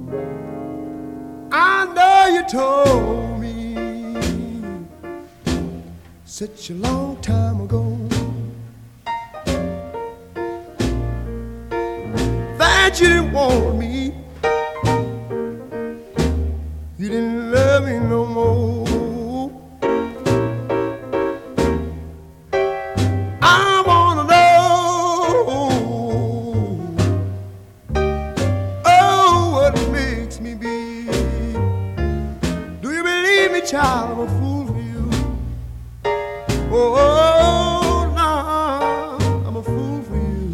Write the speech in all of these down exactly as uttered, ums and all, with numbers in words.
I know you told me such a long time ago that you didn't want me, you didn't love me no more. I wanna know, oh, what makes me be. Do you believe me, child? I'm a fool for you. Oh, no, I'm a fool for you.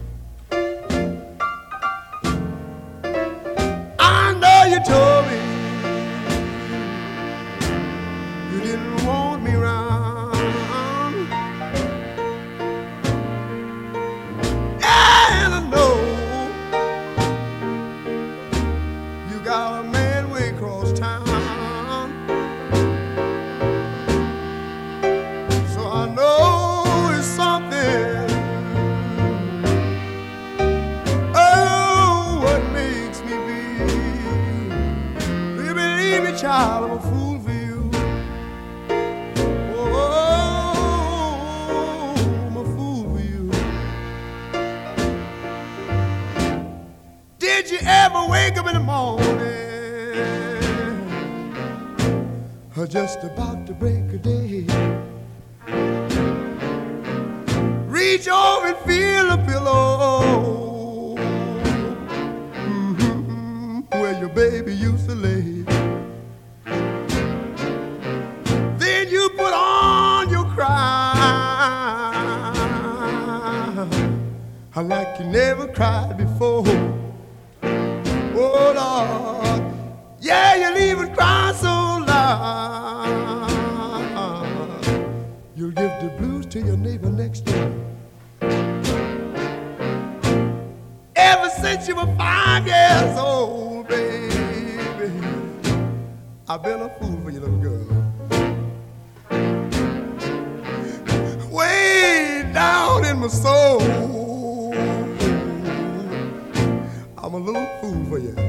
I know you told me you didn't want me round, and I know you got a man way across town. So I know it's something. Oh, what makes me be. Do you believe me, child? I'm a fool for you. Oh, I'm a fool for you. Did you ever wake up in the morning, or just about to break a day, reach over and feel a pillow, mm-hmm, where your baby used to lay? Then you put on your cry like you never cried before. Oh Lord, yeah, you'll even cry so loud you'll give the blues to your neighbor next door. Ever since you were five years old, baby, I've been a fool for you, little girl. Way down in my soul, I'm a little fool for you.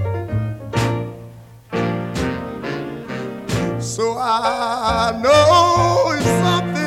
So I know it's something